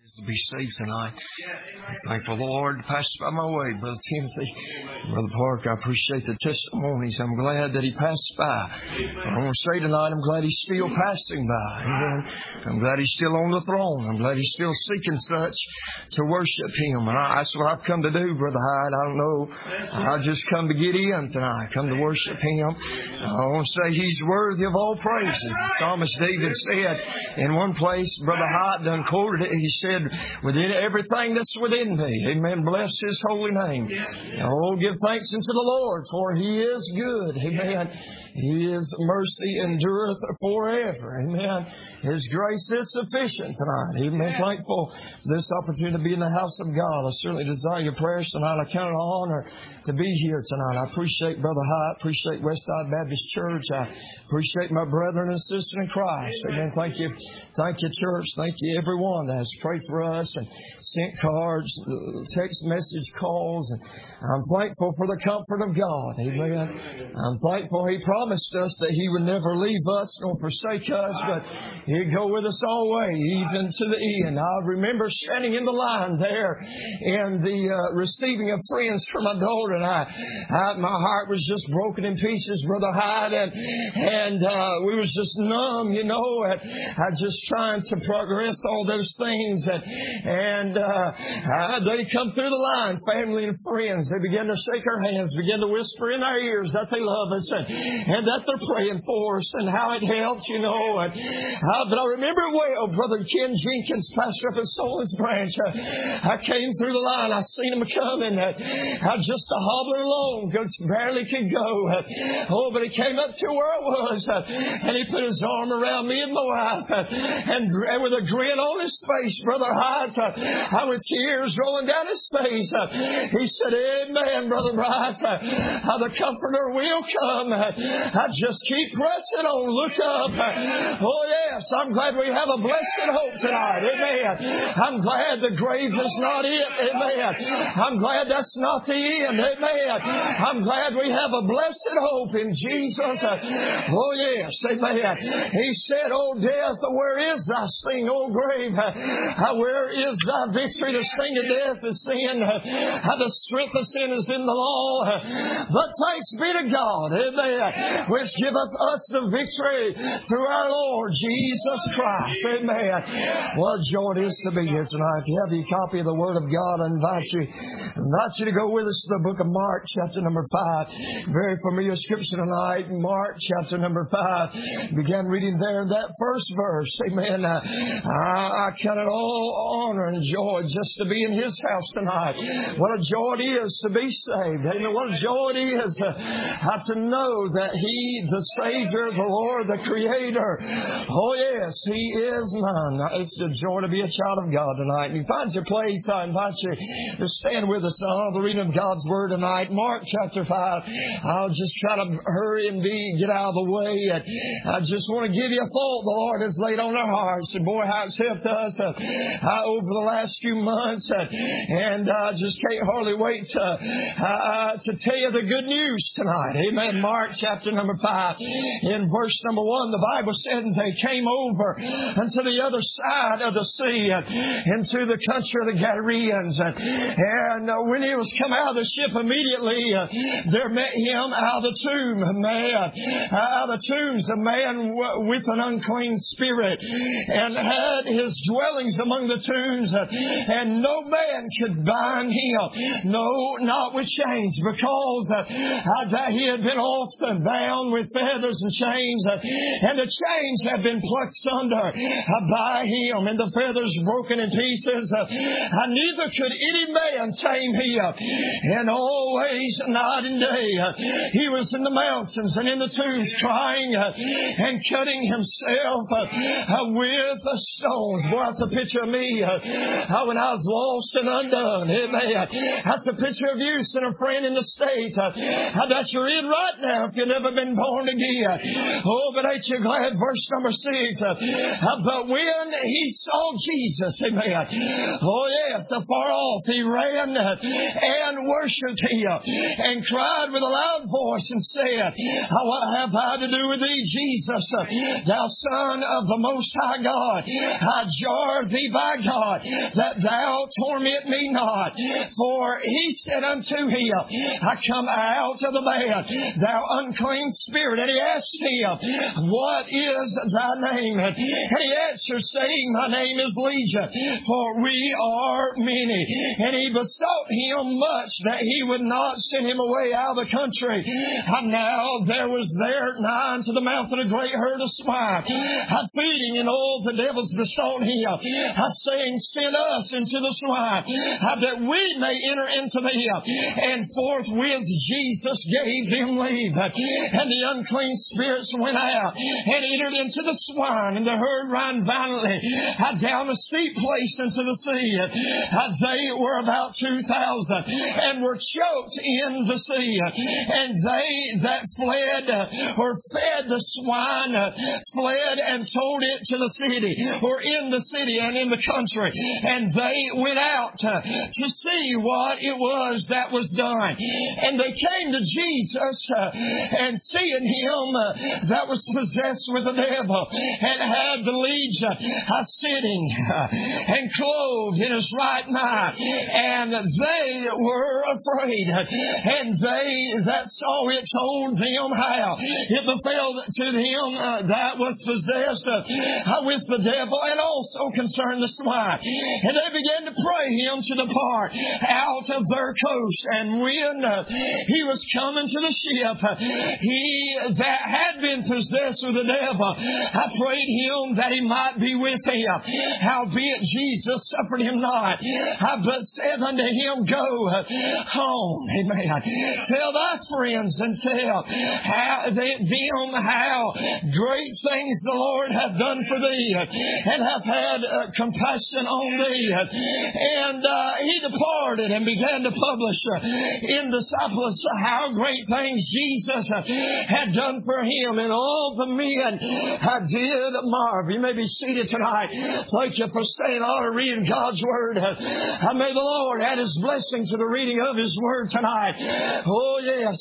To be saved tonight. Thankful the Lord passed by my way, Brother Timothy, Brother Parker. I appreciate the testimonies. I'm glad that he passed by. I want to say tonight, I'm glad he's still passing by. Amen. I'm glad he's still on the throne. I'm glad he's still seeking such to worship him. And that's what I've come to do, Brother Hyde. I don't know. I just come to get in tonight. I come to worship him. I want to say he's worthy of all praises. The psalmist David said in one place, Brother Hyde done quoted it. He said, within everything that's within me. Amen. Bless His holy name. Oh, give thanks unto the Lord, for He is good. Amen. His mercy endureth forever. Amen. His grace is sufficient tonight. Amen. Thankful for this opportunity to be in the house of God. I certainly desire your prayers tonight. I count it an honor to be here tonight. I appreciate Brother Hyatt. Appreciate Westside Baptist Church. I appreciate my brethren and sisters in Christ. Amen. Thank you. Thank you, church. Thank you, everyone that has prayed for us and sent cards, text message calls. And I'm thankful for the comfort of God. Amen. I'm thankful He promised us that He would never leave us nor forsake us, but He'd go with us always, even to the end. I remember standing in the line there and the receiving of friends for my daughter, and my heart was just broken in pieces, Brother Hyde, and we was just numb, you know, and I just trying to progress all those things, and they come through the line, family and friends. They began to shake our hands, began to whisper in our ears that they love us and that they're praying for us and how it helped, you know. But I remember it well, Brother Ken Jenkins, pastor up at Solon's Branch. I came through the line. I seen him coming. I just hobbling along, barely could go. But he came up to where I was, and he put his arm around me and my wife, and with a grin on his face, Brother Hyde, with tears rolling down his face, he said, "Amen, Brother Bright. The Comforter will come. Just keep pressing on. Look up." Oh, yes. I'm glad we have a blessed hope tonight. Amen. I'm glad the grave is not it. Amen. I'm glad that's not the end. Amen. I'm glad we have a blessed hope in Jesus. Oh, yes. Amen. He said, "O death, where is thy sting? O grave, where is thy victory? The sting of death is sin. The strength of sin is in the law. But thanks be to God, amen, which giveth us the victory through our Lord Jesus Christ." Amen. What a joy it is to be here tonight. If you have your copy of the Word of God, I invite you to go with us to the book of Mark, chapter number 5. Very familiar scripture tonight. Mark, chapter number 5. Began reading there in that first verse. Amen. I count it all honor and joy just to be in His house tonight. What a joy it is to be saved. Amen. What a joy it is to know that He, the Savior, the Lord, the Creator, oh yes, He is mine. It's a joy to be a child of God tonight. And you find your place, I invite you to stand with us on the reading of God's Word tonight. Mark chapter 5. I'll just try to hurry and get out of the way. And I just want to give you a thought the Lord has laid on our hearts. And boy, how it's helped us over the last few months. And I just can't hardly wait to tell you the good news tonight. Amen. Mark chapter number 5. In verse number 1, the Bible said, "And they came over unto the other side of the sea, into the country of the Gadarenes. And when he was come out of the ship, immediately there met him out of the tomb a man, out of the tombs, a man with an unclean spirit, and had his dwellings among the tombs, and no man could bind him, no, not with chains, because that he had been often bound with feathers and chains, and the chains had been plucked asunder by him, and the feathers broken in pieces. Neither could any man tame him. And always, night and day, he was in the mountains and in the tombs, crying and cutting himself with stones." Boy, that's a picture of me when I was lost and undone. Amen. That's a picture of you, sinner friend, in the state that you're in right now if you've never been born again. Oh, but ain't you glad? Verse number 6. "But when he saw Jesus," amen, oh yes, afar off, he ran and worshipped him and cried with a loud voice and said, "What have I to do with thee, Jesus, thou Son of the Most High God? I jar thee by God, that thou torment me not. For he said unto him, I come out of the man, thou unclean spirit. And he asked him, what is thy name? And he answered, saying, my name is Legion, for we are many. And he besought him much that he would not send him away out of the country. And now there was there nigh unto the mountain a great herd of swine, feeding, and all the devils besought him, saying, send us into the swine, that we may enter into them. And forthwith Jesus gave them leave. And the unclean spirits went out and entered into the swine, and the herd ran violently down a steep place into the sea. They were about 2,000 and were choked in the sea. And they that fled or fed the swine fled and told it to the city, or in the city and in the country. And they went out to see what it was that was done. And they came to Jesus, and seeing him that was possessed with the devil and had the legion sitting and clothed in his right mind, and they were afraid. And they that saw it told them how it befell to them that was possessed with the devil, and also concerned the swine. And they began to pray him to depart out of their coast. And when he was coming to the ship, he that had been possessed with the devil, I prayed him that he might be with him. Howbeit Jesus suffered him not, but said unto him, go home. Amen. Tell thy friends and tell them how great things the Lord hath done for thee, and hath had compassion on thee. And he departed and began to publish in Disciples how great things Jesus had done for him. And all the men did marvel. You may be seated tonight. Thank you for staying on and reading God's Word. May the Lord add His blessing to the reading of His Word tonight. Oh yes,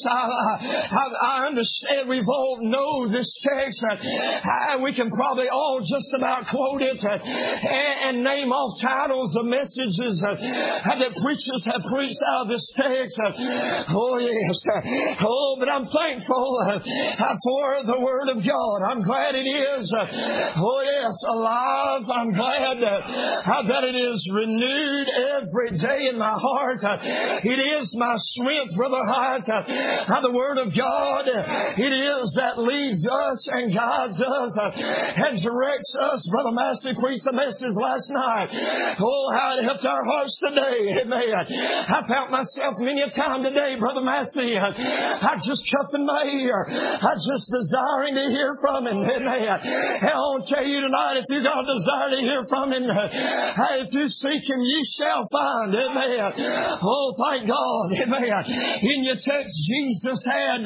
I understand we've all know this text. We can probably all just about quote it and name off titles of messages that preachers have preached out of this text. Oh yes. Oh, but I'm thankful for the Word of God. I'm glad it is. Oh yes, alive. I'm glad that it is renewed every day in my heart. It is my strength, Brother Hyatt. The Word of God, it is that leads us and guides us and directs us. Brother Massey preached the message last night. Oh, how it helped our hearts today. Amen. I found myself many a time today, Brother Massey, I just cupping my ear. I just desiring to hear from Him. Amen. And I want to tell you tonight, if you got a desire to hear from Him, if you seek Him, ye shall find. Amen. Oh, thank God. Amen. In your text, Jesus had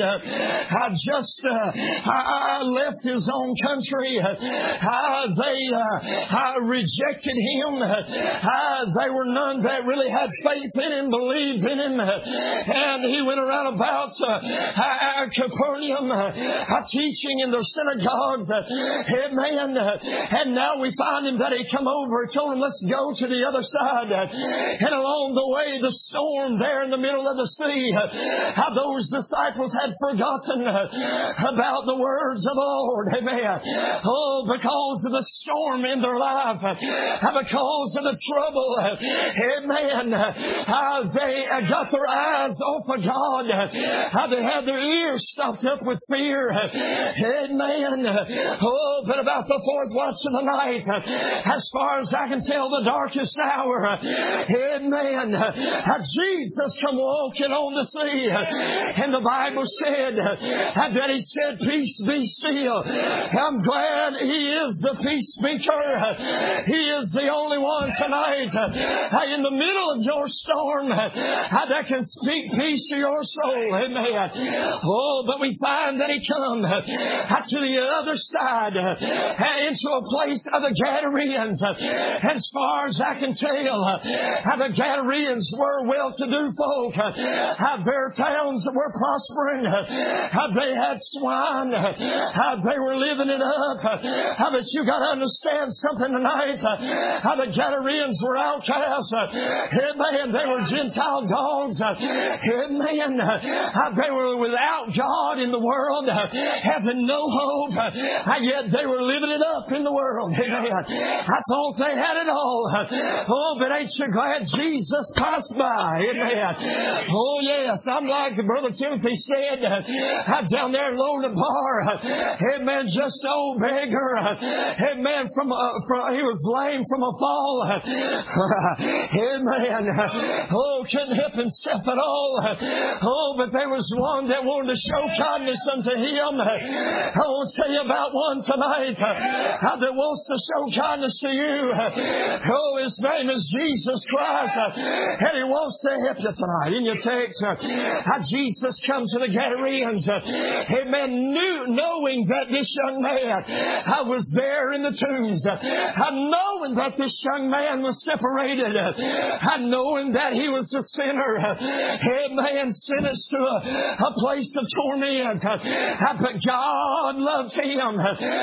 just left His own country. They rejected Him. They were none that really had faith in Him, believed in Him. And He went around about Capernaum teaching in the synagogues. Amen. And now we find Him that He come over and told Him, let's go to the other side. And along the way, the storm there in the middle of the sea, how those disciples had forgotten about the words of the Lord. Amen. Oh, because of the storm in their life, because of the trouble. Amen. They got their eyes off of God. They had their ears stopped up with fear. Amen. Oh, but about the fourth watch of the night, as far as I can tell, the darkest hour. Amen. Jesus come walking on the sea. And the Bible said that He said, peace be still. I'm glad He is the peace speaker. He is the only one tonight in the middle of your storm that can speak peace to your soul. Amen. Oh, but we find that He come to the other side into a place of the Gadarenes. As far as I can tell, the Gadarenes were well-to-do folk. Their towns were prospering. They had swine. They were living it up. But you got to understand something tonight. How the Gadarenes were outcasts. Amen. They were Gentile dogs. Amen. How they were without God in the world, having no hope. Yet they were living it up in the world. Amen. I thought they had it all. Oh, but ain't you glad Jesus passed by? Amen. Oh, yes. I'm like Brother Timothy said, down there in Lodabar. Amen. Just an old beggar. Amen. He was lame from a fall. Amen. Oh, couldn't help himself at all. Oh, but there was one that wanted to show kindness unto him. I want to tell you about one tonight that wants to show kindness to you. Oh, his name is Jesus Christ. And he wants to help you tonight. In your text, how Jesus comes to the Gadarenes. Amen. Knowing that this young man was there in the tombs. Knowing that this young man was separated. Knowing that he was a sinner. Amen. Sentenced to a place of torment. But God loved him.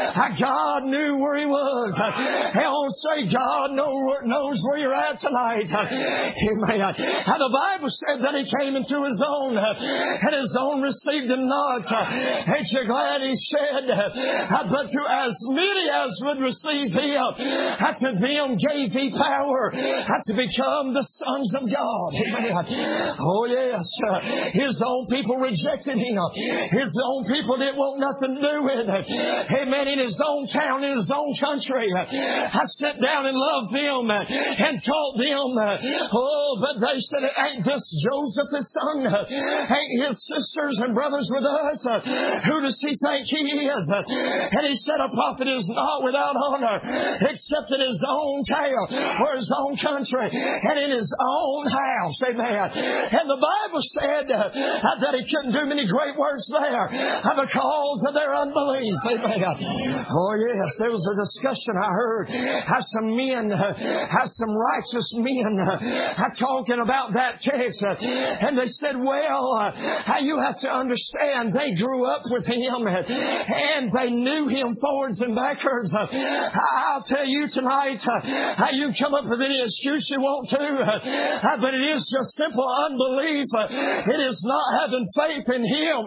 God knew where he was. I'll say God knows where you're at tonight. Amen. The Bible said that he came into his own, and his own received him not. Ain't you glad he said, but to as many as would receive him, to them gave he power to become the sons of God. Amen. Oh yes, his own people rejected him. His own people didn't want nothing to do with it. Amen. In his own town, in his own country, I sat down and loved them and taught them. Oh, but they said, ain't this Joseph his son? Ain't his sisters and brothers with us? Who does he think he is? And he said, a prophet is not without honor except in his own town or his own country and in his own house. Amen. And the Bible said that he couldn't do many great works there because of their unbelief. Amen. Oh yes, there was a discussion I heard how some men, how some righteous men talking about that text, and they said, well, how you have to understand they grew up with him and they knew him forwards and backwards. I'll tell you tonight, how you come up with any excuse you want to, but it is just simple unbelief. It is not having faith in him.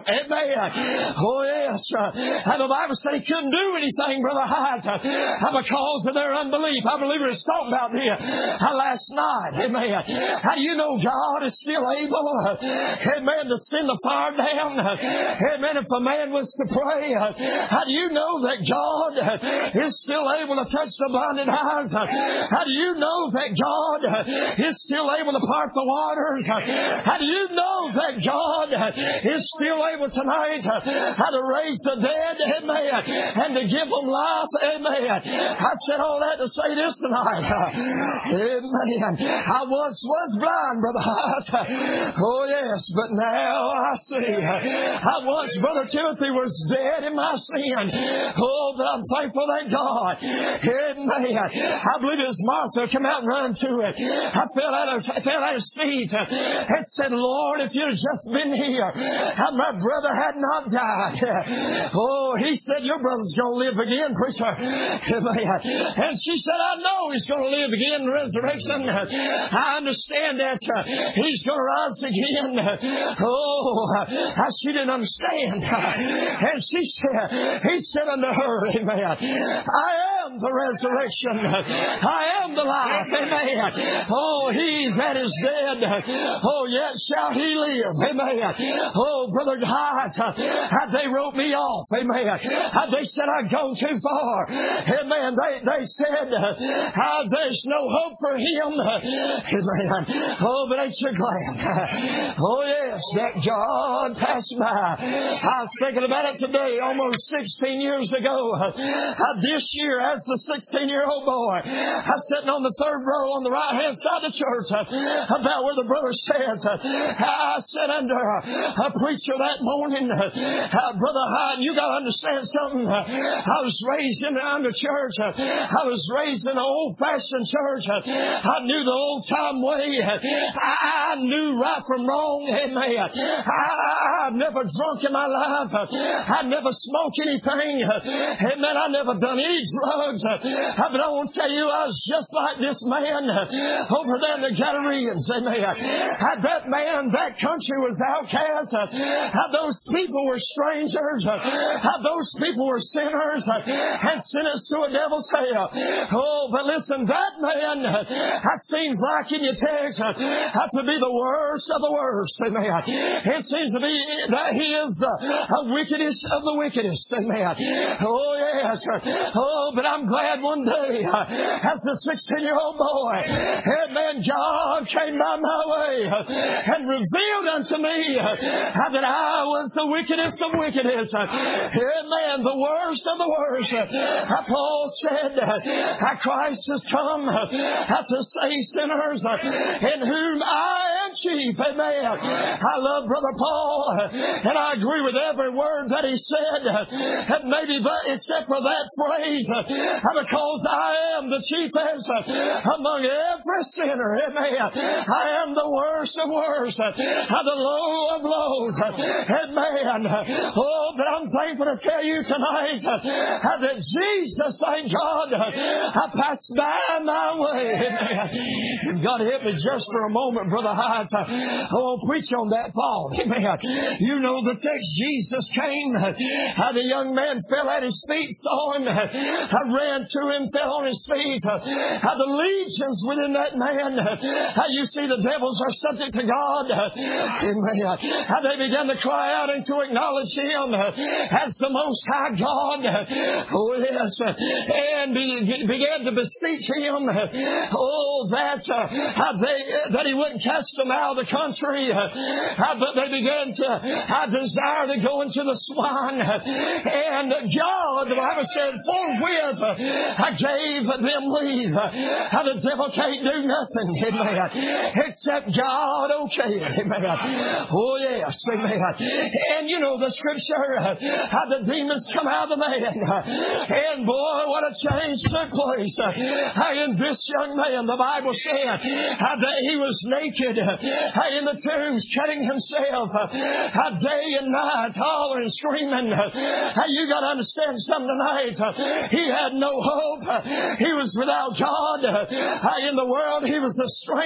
Amen. Oh yes, the Bible said he couldn't do anything, Brother Hyde, because of their unbelief. I believe we were talking about here last night. Amen. How do you know God is still able, amen, to send the fire down? Amen. If a man was to pray, how do you know that God is still able to touch the blinded eyes? How do you know that God is still able to part the waters? How do you know that God is still able tonight to raise the dead? Amen. And to give them life. Amen. I said all that to say this tonight. Amen. I once was blind, Brother Hart. Oh yes, but now I see. I once, Brother Timothy, was dead in my sin. Oh, but I'm thankful that God. Amen. I believe it was Martha come out and run to it. I fell out of feet and said, Lord, if you'd just been here, my brother had not died. Oh, he said, your brother's going to live again, preacher. And she said, I know he's going to live again in the resurrection. I understand that he's going to rise again. Oh, she didn't understand. And she said, he said unto her, amen, I am the resurrection. I am the life. Amen. Oh, he that is dead, oh, yet shall he live. Amen. Oh, Brother Hyde, they wrote me off. Amen. They said I'd gone too far. Amen. They said there's no hope for him. Amen. Oh, but ain't you glad? Oh, yes, that God passed by. I was thinking about it today, almost 16 years ago. This year, as a 16-year-old boy, I was sitting on the third row on the right-hand side of the church, about where the brother said, I sat under a preacher that morning. Brother Hyde, you got to understand something. I was raised in the under church. I was raised in an old-fashioned church. I knew the old-time way. I knew right from wrong. Amen. I've never drunk in my life. I never smoked anything. Amen. I never done any drug. drugs. But I want to tell you, I was just like this man over there in the Gadareans. Amen. That man, that country was outcast. Those people were strangers. Those people were sinners and sentenced to a devil's hell. Oh, but listen, that man, that seems like in your text, to be the worst of the worst. Amen. It seems to be that he is the wickedest of the wickedest. Amen. Oh, yes. Oh, but I'm glad one day, as a 16-year-old boy, amen, God came by my way and revealed unto me that I was the wickedest of wickedest. Amen. The worst of the worst. Paul said, Christ has come to save sinners, in whom I am chief. Amen. I love Brother Paul, and I agree with every word that he said, maybe but except for that phrase, because I am the chiefest among every sinner. Amen. I am the worst of worst, the low of lows. Amen. Oh, but I'm thankful to tell you tonight that Jesus, thank God, passed by my way. Amen. God help me just for a moment, Brother Hyde. Oh, preach on that thought. Amen. You know the text, Jesus came. The young man fell at his feet, saw him. Ran to him, fell on his feet. The legions within that man. You see, the devils are subject to God. Amen. They began to cry out and to acknowledge Him as the Most High God. Oh, yes. And began to beseech Him. Oh, that He wouldn't cast them out of the country. But they began to desire to go into the swine. And God, the Bible said, forthwith I gave them leave. The devil can't do nothing, amen, except God okay it, amen. Oh, yes, amen. And you know the scripture, how the demons come out of the man. And boy, what a change took place. In this young man, the Bible said that he was naked in the tombs, cutting himself day and night, hollering, screaming. You got to understand something tonight. He had no hope. He was without God. In the world, he was a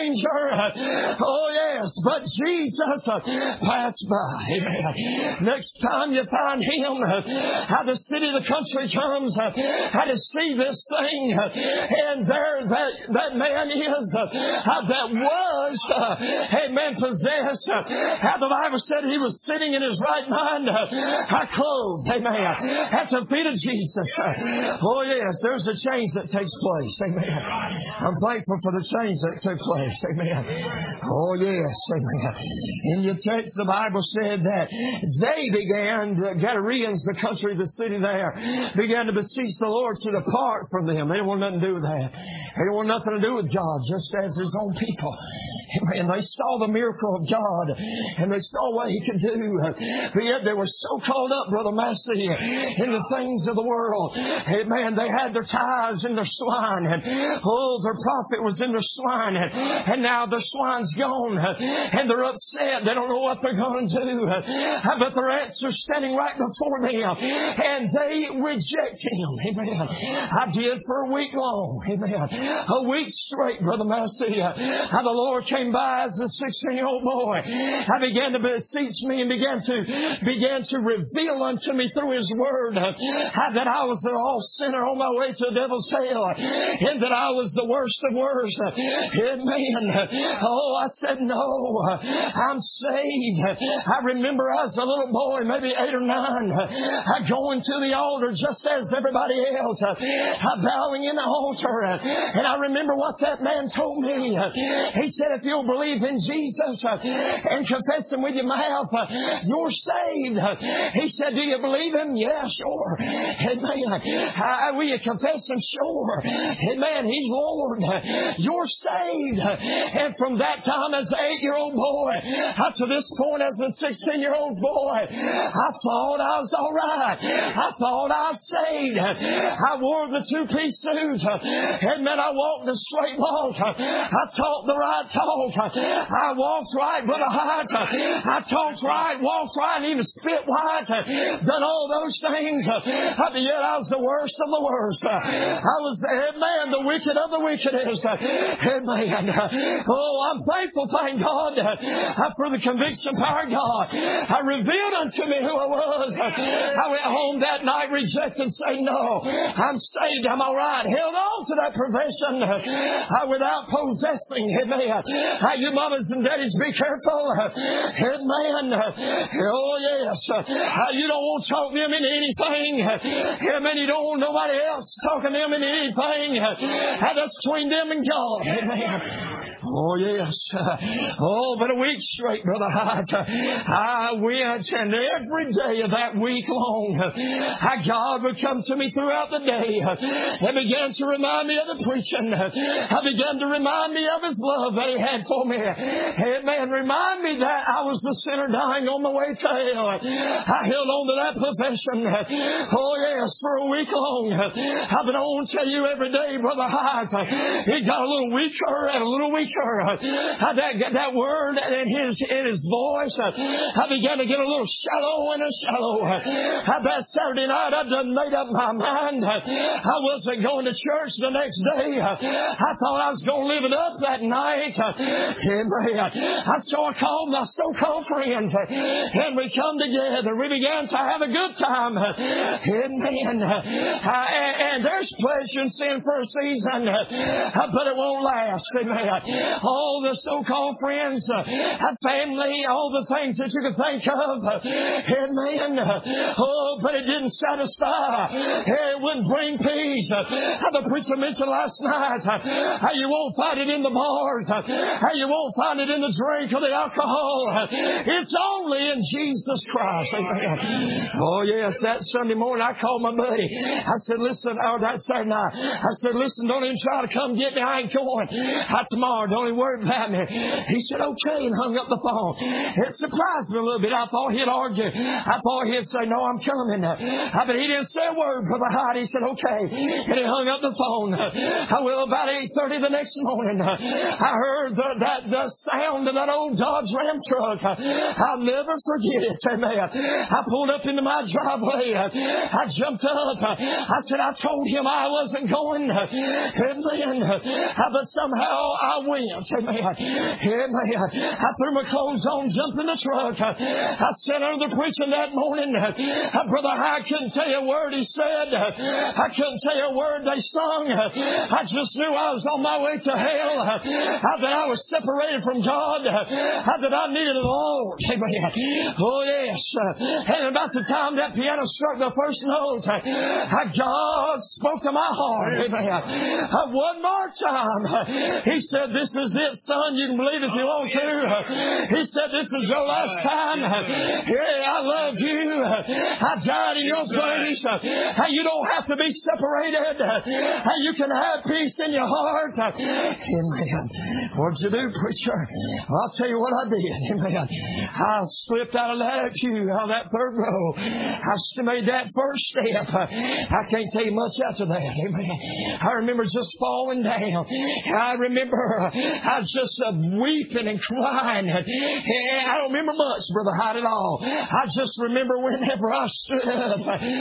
stranger. Oh, yes. But Jesus passed by. Amen. Next time you find Him, how the city, the country comes, how to see this thing. And there that man is that was, amen, possessed. How the Bible said he was sitting in his right mind, clothed, amen, at the feet of Jesus. Oh, yes, there's a change that takes place. Amen. I'm thankful for the change that took place. Amen. Oh, yes. Amen. In your text, the Bible said that they began, the Gadareans, the country, the city there, began to beseech the Lord to depart from them. They didn't want nothing to do with that. They didn't want nothing to do with God, just as His own people. And they saw the miracle of God, and they saw what He could do. But yet they were so caught up, Brother Massey, in the things of the world. Amen. They had their tithes in their swine, and their profit was in their swine, and now their swine's gone, and they're upset. They don't know what they're going to do. But their answer's standing right before them, and they reject Him. Amen. I did for a week long. Amen. A week straight, Brother Massey. How the Lord came by as a 16-year-old boy. I began to beseech me and began to reveal unto me through His Word that I was the all sinner on my way to the devil's hell, and that I was the worst of worst. Amen. Oh, I said, no, I'm saved. I remember as a little boy, maybe 8 or 9, going to the altar just as everybody else, bowing in the altar. And I remember what that man told me. He said, if you'll believe in Jesus and confess Him with your mouth, you're saved. He said, do you believe Him? Yeah, sure. Amen. Will you confess Him? Sure. Amen. He's Lord. You're saved. saved. And from that time as an 8-year-old boy, to this point as a 16-year-old boy, I thought I was all right. I thought I was saved. I wore the 2-piece suit. Amen. I walked the straight walk. I talked the right talk. I walked right, Brother Hyatt. I talked right, walked right, and even spit white. Done all those things. But yet I was the worst of the worst. I was, amen, the wicked of the wickedest. Amen. Oh, I'm thankful, thank God, for the conviction power of God. I revealed unto me who I was. I went home that night rejected, saying, no, I'm saved, I'm all right. Held on to that profession without possessing. Amen. You mamas and daddies, be careful. Amen. Oh, yes. You don't want to talk them into anything. Amen. You don't want nobody else talking them into anything. That's between them and God. Amen. Oh, yes. Oh, but a week straight, Brother Hyatt, I went, and every day of that week long, God would come to me throughout the day and began to remind me of the preaching. I began to remind me of His love that He had for me. Amen. Remind me that I was the sinner dying on the way to hell. I held on to that profession. Oh, yes, for a week long. I've been on to you every day, Brother Hyatt. It got a little weaker and a little weaker. That word in his voice, I began to get a little shallow and shallow. That Saturday night, I done made up my mind. I wasn't going to church the next day. I thought I was going to live it up that night. So I called my so-called friend, and we come together. We began to have a good time. Amen. And there's pleasure in sin for a season, but it won't last. Amen. All the so-called friends, family, all the things that you could think of. Amen. Oh, but it didn't satisfy. It wouldn't bring peace. The preacher mentioned last night how you won't find it in the bars, how you won't find it in the drink or the alcohol. It's only in Jesus Christ. Amen. Oh, yes, that Sunday morning I called my buddy. I said, listen, or that Saturday night, I said, listen, don't even try to come get me. I ain't going. Tomorrow, don't even worry about me. He said, okay, and hung up the phone. It surprised me a little bit. I thought he'd argue. I thought he'd say, no, I'm coming. But he didn't say a word for the height. He said, okay. And he hung up the phone. Well, about 8:30 the next morning, I heard the sound of that old Dodge Ram truck. I'll never forget it. Amen. I pulled up into my driveway. I jumped up. I said, I told him I wasn't going. Amen. But somehow I went. Amen. I threw my clothes on, jumped in the truck. I sat under the preaching that morning. Brother, I couldn't tell you a word he said. I couldn't tell you a word they sung. I just knew I was on my way to hell. That I was separated from God. That I needed the Lord. Amen. Oh, yes. And about the time that piano struck the first note, God spoke to my heart. Amen. One more time. He said, this is it, son. You can believe if you want to. He said, this is your last time. Hey, I love you. I died in your place. You don't have to be separated. You can have peace in your heart. Amen. What'd you do, preacher? I'll tell you what I did. Amen. I slipped out of that pew, out of that third row. I made that first step. I can't tell you much after that. Amen. I remember just falling down. I remember I was just weeping and crying. I don't remember much, Brother Hyde, at all. I just remember whenever I stood up,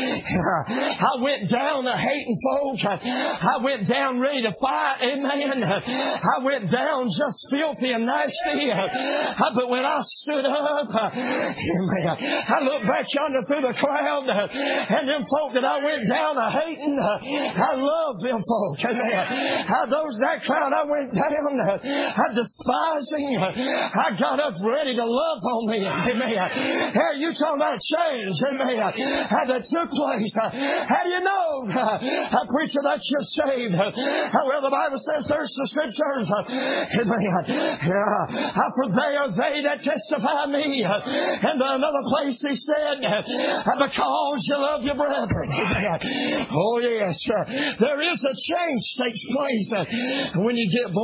I went down hating folk. I went down ready to fight. Amen. I went down just filthy and nasty. But when I stood up, amen, I looked back yonder through the crowd, and them folk that I went down hating, I love them folk. Amen. That crowd I went down, I despising, I got up ready to love on me. Amen. Hey, you talking about a change. Amen. That took place. How do you know, preacher, that you're saved? Well, the Bible says, search the Scriptures. Amen. For they are they that testify me. And another place he said, because you love your brethren. Amen. Oh, yes. There is a change takes place when you get born again.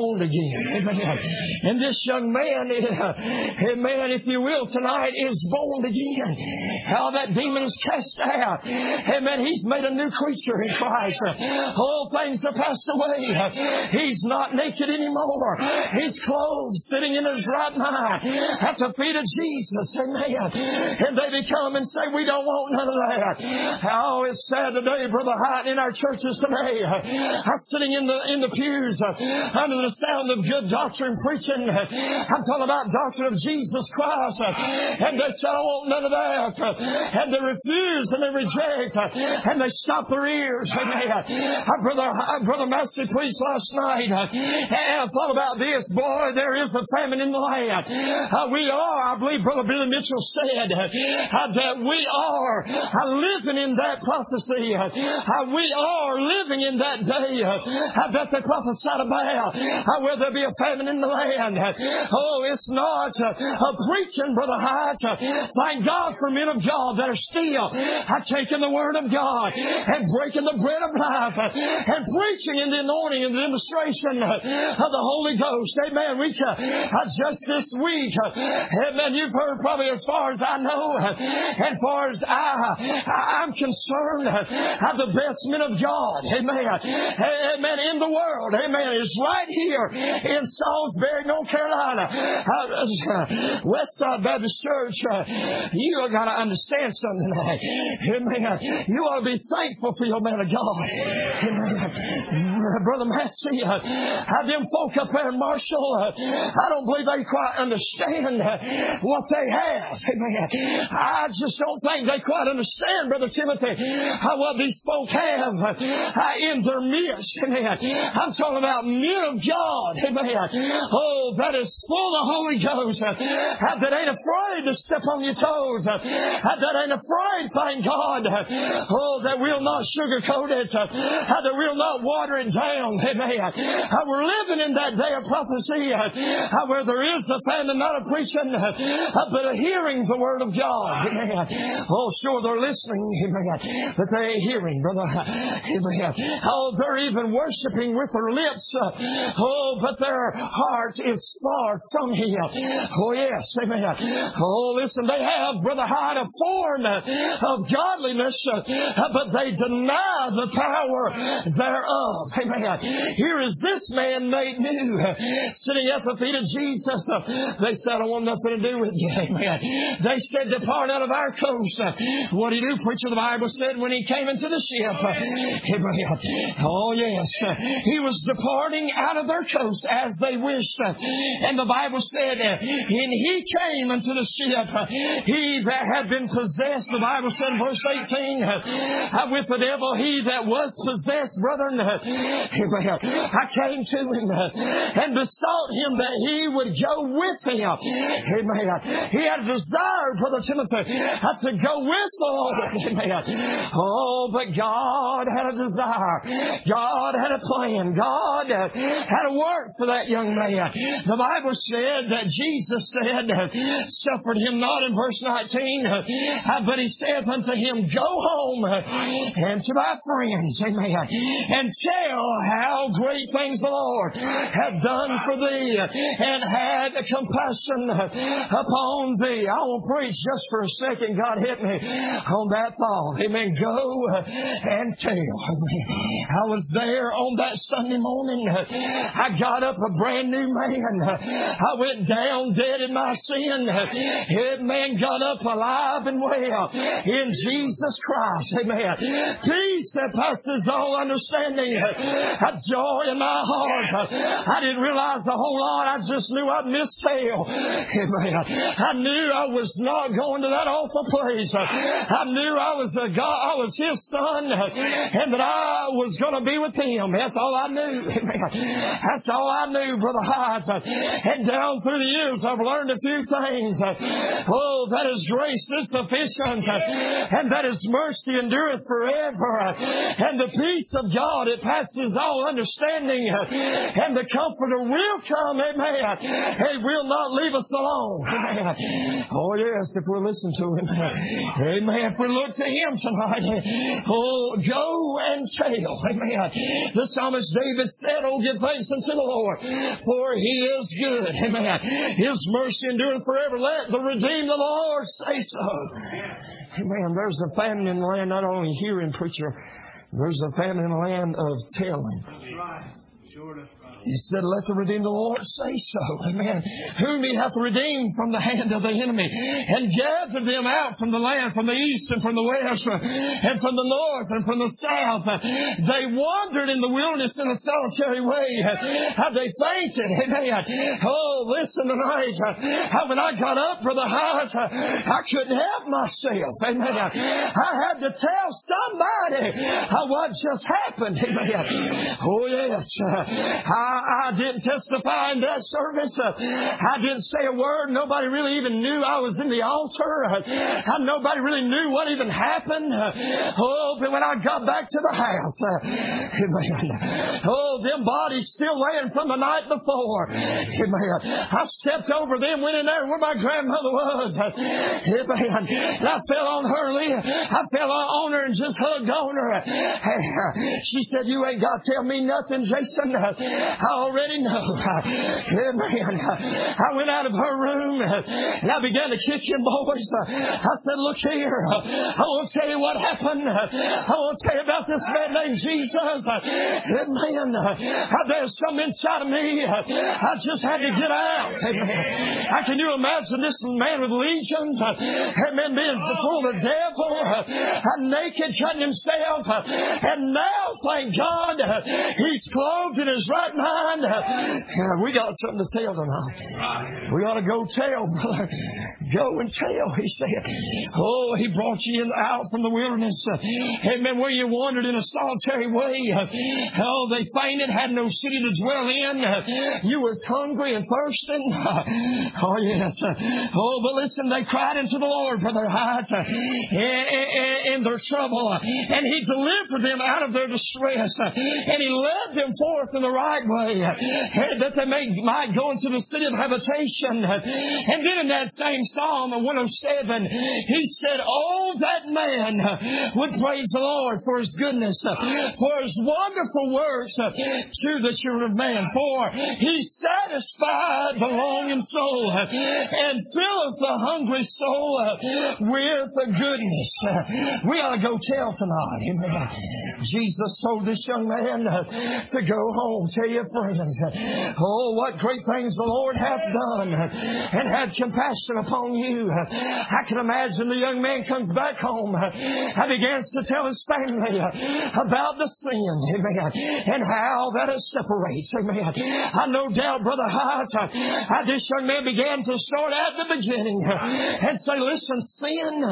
Amen. And this young man, amen, if you will, tonight is born again. How that demon is cast out. Amen. He's made a new creature in Christ. All things are passed away. He's not naked anymore. He's clothed, sitting in his right mind at the feet of Jesus. Amen. And they become and say, we don't want none of that. How it's sad today, Brother Hyde, in our churches today. I'm sitting in the pews under the sound of good doctrine preaching. I'm talking about doctrine of Jesus Christ. And they say, I want none of that. And they refuse and they reject. And they stop their ears. Amen. Brother Massey preached last night. And I thought about this. Boy, there is a famine in the land. We are, I believe Brother Billy Mitchell said, that we are living in that prophecy. We are living in that day that they prophesied about, where there be a famine in the land. Oh, it's not preaching, Brother Hyde. Thank God for men of God that are still taking the Word of God and breaking the bread of life and preaching in the anointing and the demonstration of the Holy Ghost. Amen. We just this week, amen, you've heard probably as far as I know, and far as I'm concerned, the best men of God, amen, amen, in the world, amen, is right here in Salisbury, North Carolina, Westside Baptist Church. You got to understand something tonight, amen. You ought to be thankful for your man of God, amen. Brother Massey, them folk up there in Marshall, I don't believe they quite understand what they have. Amen. I just don't think they quite understand, Brother Timothy, what these folk have in their midst. Amen. I'm talking about men of God. Amen. Oh, that is full of the Holy Ghost. That ain't afraid to step on your toes. That ain't afraid, thank God. Oh, that will not sugarcoat it. That will not water it down. Amen. We're living in that day of prophecy where there is a famine, not a preaching, but a hearing the Word of God. Amen. Oh, sure, they're listening. Amen. But they ain't hearing, brother. Amen. Oh, they're even worshiping with their lips. Oh, but their heart is far from Him. Oh, yes. Amen. Oh, listen, they have, Brother Hyde, a form of godliness, but they deny the power thereof. Amen. Here is this man made new, sitting at the feet of Jesus. They said, I don't want nothing to do with you. Amen. They said, depart out of our coast. What did he do? Preacher, the Bible said when he came into the ship. Amen. Oh, yes. He was departing out of their coast as they wished. And the Bible said, and he came into the ship. He that had been possessed, the Bible said in verse 18, with the devil, he that was possessed, brethren, I came to him and besought him that he would go with him. Amen. He had a desire, Brother Timothy, to go with the Lord. Amen. Oh, but God had a desire. God had a plan. God had a work for that young man. The Bible said that Jesus said, suffered him not in verse 19, but he saith unto him, go home and to thy friends, amen, and tell how great things the Lord hath done for thee and had compassion upon thee. I will preach just for a second. God hit me on that thought. Amen. Go and tell. Amen. I was there on that Sunday morning. I got up a brand new man. I went down dead in my sin. Amen. Got up alive and well in Jesus Christ. Amen. Peace that passes all understanding. A joy in my heart. I didn't realize a whole lot. I just knew I'd missed hell. Amen. I knew I was not going to that awful place. I knew I was I was His son, and that I was going to be with Him. That's all I knew. Amen. That's all I knew, Brother Hyde. And down through the years, I've learned a few things. Oh, that His grace is sufficient, and that His mercy endureth forever. And the peace of God, it passes all understanding, and the Comforter will come, amen. He will not leave us alone. Amen. Oh, yes, if we listen to Him. Amen. If we look to Him tonight, oh, go and tell. Amen. The psalmist David said, oh, give thanks unto the Lord, for He is good. Amen. His mercy endureth forever. Let the redeemed of the Lord say so. Amen. There's a famine in the land, not only hearing, preacher, there's a famine in the land of telling. That's right. Sure, that's right. He said, let the redeemed of the Lord say so. Amen. Whom He hath redeemed from the hand of the enemy, and gathered them out from the land, from the east and from the west, and from the north and from the south. They wandered in the wilderness in a solitary way. How they fainted. Amen. Oh, listen tonight. How when I got up, Brother Hyatt, I couldn't help myself. Amen. I had to tell somebody what just happened. Amen. Oh, yes. I didn't testify in that service. I didn't say a word. Nobody really even knew I was in the altar. Nobody really knew what even happened. Oh, but when I got back to the house, amen. Oh, them bodies still laying from the night before. Amen. I stepped over them, went in there where my grandmother was. Amen. And I fell on her lap. I fell on her and just hugged on her. She said, you ain't got to tell me nothing, Jason. I already know. Amen. I went out of her room and I began to kick them boys. I said, look here. I want to tell you what happened. I want to tell you about this man named Jesus. Amen. There's something inside of me. I just had to get out. Amen. Can you imagine this man with legions? Amen. Being full of the devil. Naked, cutting himself. And now, thank God, he's clothed in his right mind. We got something to tell tonight. We ought to go tell, brother. Go and tell, he said. Oh, He brought you out from the wilderness. Amen. Where you wandered in a solitary way. Oh, they fainted, had no city to dwell in. You was hungry and thirsting. Oh, yes. Oh, but listen, they cried unto the Lord for their heart in their trouble. And He delivered them out of their distress. And He led them forth in the right way, that they might go into the city of habitation. And then in that same Psalm 107, He said, oh, that man would praise the Lord for His goodness, for His wonderful works to the children of man. For He satisfied the longing soul and filleth the hungry soul with goodness. We ought to go tell tonight. Amen. Jesus told this young man to go home. Tell your friends, oh, what great things the Lord hath done and had compassion upon you. I can imagine the young man comes back home and begins to tell his family about the sin, amen, and how that it separates, amen. I no doubt, Brother Hyatt, this young man began to start at the beginning and say, listen, sin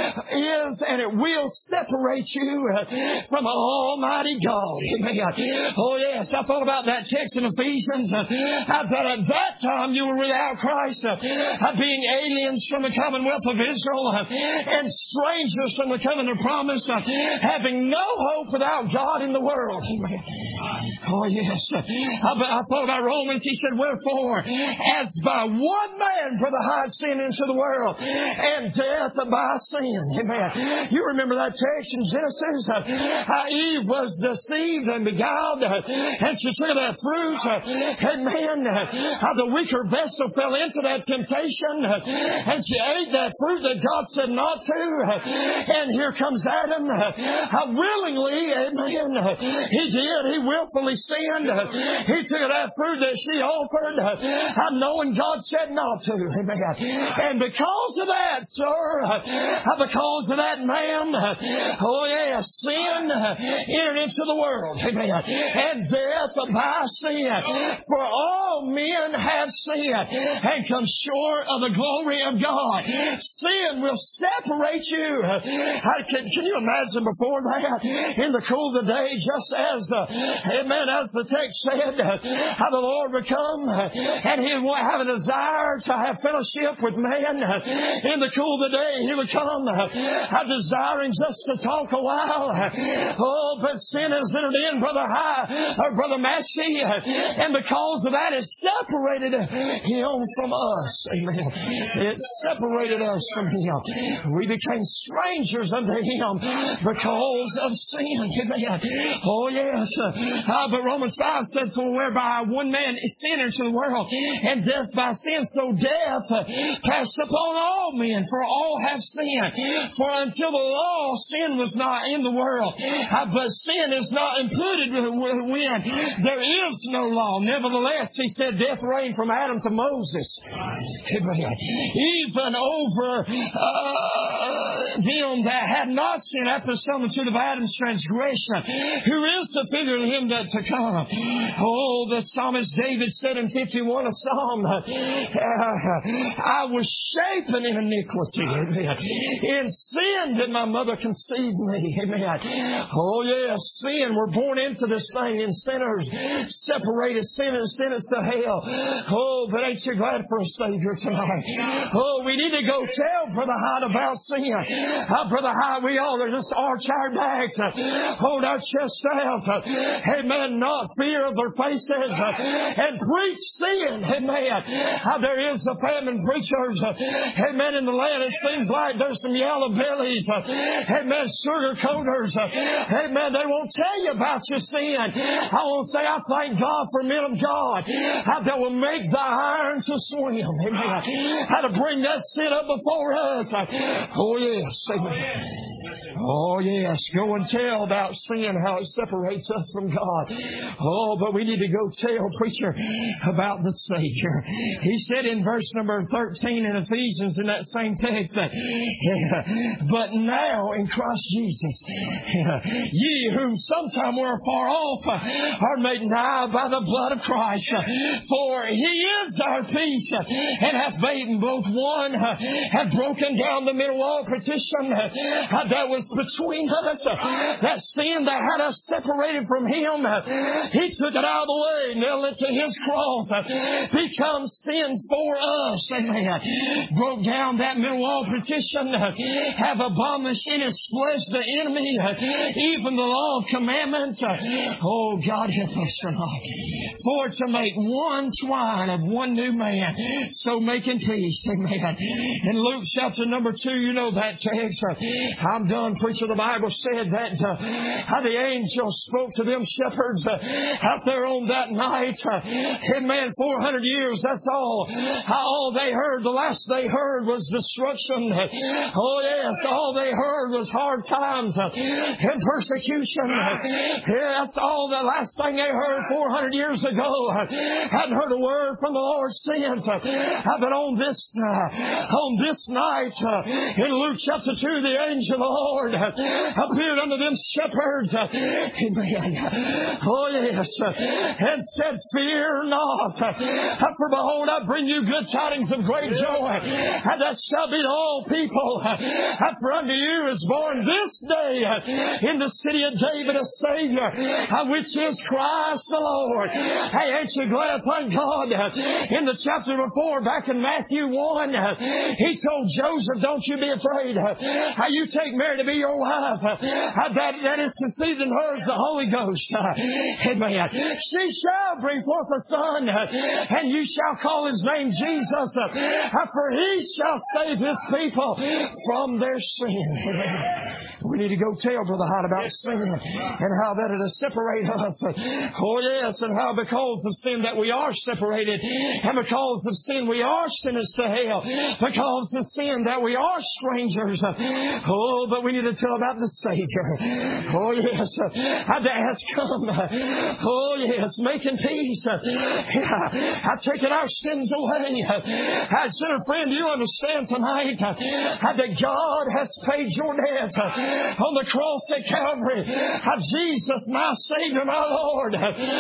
is and it will separate you from Almighty God, amen. Oh, yes, I thought about that text in Ephesians, that at that time you were without Christ, being aliens from the commonwealth of Israel, and strangers from the covenant of promise, having no hope without God in the world. Amen. Oh, yes. I thought about Romans. He said, wherefore, as by one man, Brother Hyde, sin into the world, and death by sin. Amen. You remember that text in Genesis? How Eve was deceived and beguiled, and she took that fruit. Amen. How the weaker vessel fell into that temptation, and she ate that fruit that God said not to. And here comes Adam. How willingly, amen, he did. He willfully sinned. He took that fruit that she offered, knowing God said not to. Amen. And because of that, sir, because of that, ma'am, oh yes, sin entered into the world. Amen. And death death by sin. For all men have sinned and come short of the glory of God. Sin will separate you. Can you imagine before that, in the cool of the day, just as the text said, how the Lord would come and He would have a desire to have fellowship with man. In the cool of the day, He would come desiring just to talk a while. Oh, but sin has entered in, Brother Massey, and because of that, it separated Him from us. Amen. It separated us from Him. We became strangers unto Him because of sin. Amen. Oh, yes. But Romans 5 said, for whereby one man sin into the world, and death by sin, so death passed upon all men, for all have sinned. For until the law, sin was not in the world. But sin is not imputed when there is no law. Nevertheless, he said, death reigned from Adam to Moses. Even over them that had not sinned after the similitude of Adam's transgression, who is the figure of him that to come. Oh, the psalmist David said in 51 a psalm, I was shapen in iniquity. Amen. In sin did my mother conceive me. Amen. Oh, yes, sin. We're born into this thing in sinners. Separated sinners, sinners to hell. Oh, but ain't you glad for a Savior tonight? Oh, we need to go tell Brother Hyde about sin. Brother Hyde, we all are just arch our backs, hold our chest out. Amen. Not fear of their faces. And preach sin. Amen. There is a famine preachers. Amen. In the land, it seems like there's some yellow bellies. Amen. Sugar coaters. Amen. They won't tell you about your sin. I won't say, I thank God for men of God that will make the iron to swim. Amen. How to bring that sin up before us. Oh, yes. Amen. Oh, yes. Go and tell about sin, how it separates us from God. Oh, but we need to go tell, preacher, about the Savior. He said in verse number 13 in Ephesians, in that same text, that, but now in Christ Jesus, ye whom sometime were far off are made nigh by the blood of Christ. For He is our peace, and hath made both one, hath broken down the middle wall partition that was between us, that sin that had us separated from Him. He took it out of the way, nailed it to His cross, become sin for us. Amen. Broke down that middle wall partition, have abolished in His flesh the enemy, even the law of commandments. Oh, God help us tonight. For to make one twine of one new man, so making peace. Amen. In Luke chapter number 2, you know that text. I'm done, preacher. The Bible said that how the angel spoke to them shepherds out there on that night. Amen. 400 years, that's all. All they heard, the last they heard was destruction. Oh, yes. All they heard was hard times and persecution. Yeah, that's all the last thing they heard 400 years ago. Hadn't heard a word from the Lord since. But on this night, in Luke chapter 2, the angel of the Lord appeared unto them shepherds. Amen. Oh, yes. And said, fear not. For behold, I bring you good tidings of great joy. And that shall be to all people. For unto you is born this day in the city of David a Savior, which is Christ the Lord. Hey, ain't you glad? Thank God. In the chapter before, back in Matthew 1, He told Joseph, don't you be afraid. How you take Mary to be your wife. That is conceived in her as the Holy Ghost. Amen. She shall bring forth a son, and you shall call His name Jesus, for He shall save His people from their sin. Amen. We need to go tell Brother Hyde about sin and how that it'll separate us. Oh, yes, and how because of sin that we are separated, and because of sin we are sinners to hell, because of sin that we are strangers. Oh, but we need to tell about the Savior. Oh, yes, that has come. Oh, yes, making peace. I've taken our sins away. Sinner friend, do you understand tonight that God has paid your debt? on the cross at Calvary. Jesus, my Savior, my Lord,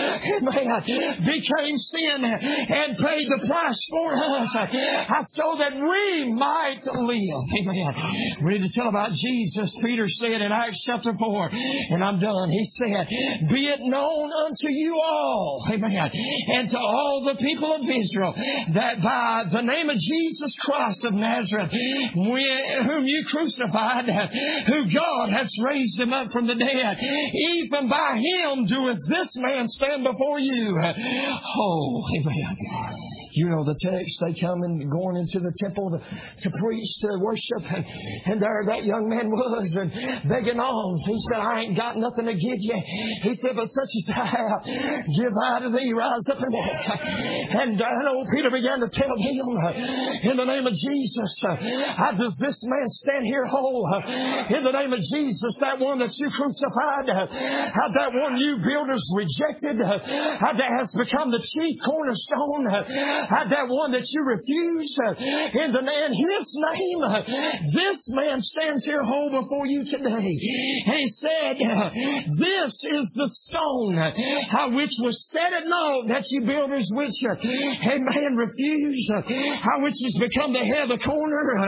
became sin and paid the price for us so that we might live. Amen. We need to tell about Jesus. Peter said in Acts chapter 4, and I'm done. He said, be it known unto you all, amen, and to all the people of Israel, that by the name of Jesus Christ of Nazareth, whom you crucified, who God has raised him up from the dead, even by him doeth this man stand before you. Oh, amen. You know the text. They come and going into the temple to preach, to worship, and there that young man was, and begging on. He said, I ain't got nothing to give you. He said, but such as I have, give I to thee, rise up and walk. And old Peter began to tell him, in the name of Jesus, how does this man stand here whole? In the name of Jesus, that one that you crucified, how that one you builders rejected, how that has become the chief cornerstone, that one that you refused, in His name, this man stands here whole before you today. And he said, this is the stone which was set at naught, that you builders which man refused, which has become the head of the corner.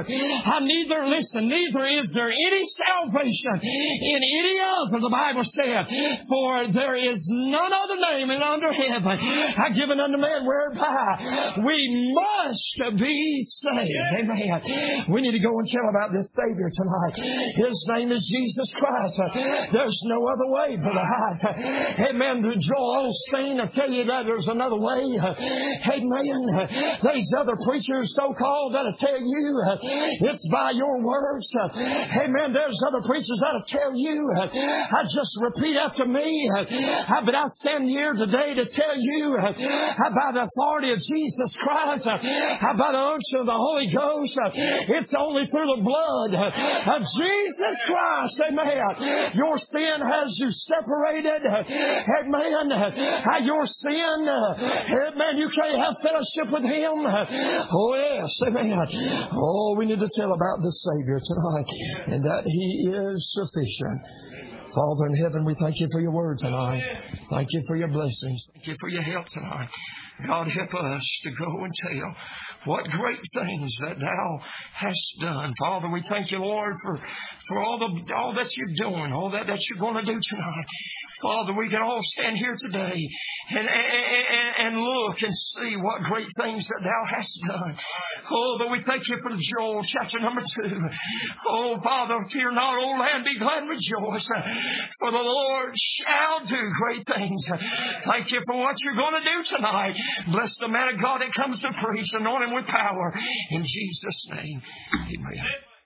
Neither is there any salvation in any other, the Bible said, for there is none other name under heaven given unto man whereby we must be saved. Amen. We need to go and tell about this Savior tonight. His name is Jesus Christ. There's no other way, Brother Hyde. Amen. Joel Osteen will tell you that there's another way. Amen. These other preachers, so-called, that'll tell you it's by your words. Amen. There's other preachers that'll tell you, just repeat after me. But I stand here today to tell you by the authority of Jesus Christ, by the unction of the Holy Ghost, it's only through the blood of Jesus Christ. Amen. Your sin has you separated. Amen. Your sin, amen, you can't have fellowship with Him. Oh, yes. Amen. Oh, we need to tell about the Savior tonight, and that He is sufficient. Father in heaven, we thank you for your word tonight. Thank you for your blessings. Thank you for your help tonight. God, help us to go and tell what great things that Thou hast done. Father, we thank you, Lord, for all that you're doing, all that you're going to do tonight. Father, we can all stand here today and look and see what great things that Thou hast done. Oh, but we thank you for Joel chapter number 2. Oh, Father, fear not, O land, be glad and rejoice, for the Lord shall do great things. Thank you for what you're going to do tonight. Bless the man of God that comes to preach, anoint him with power. In Jesus' name, amen.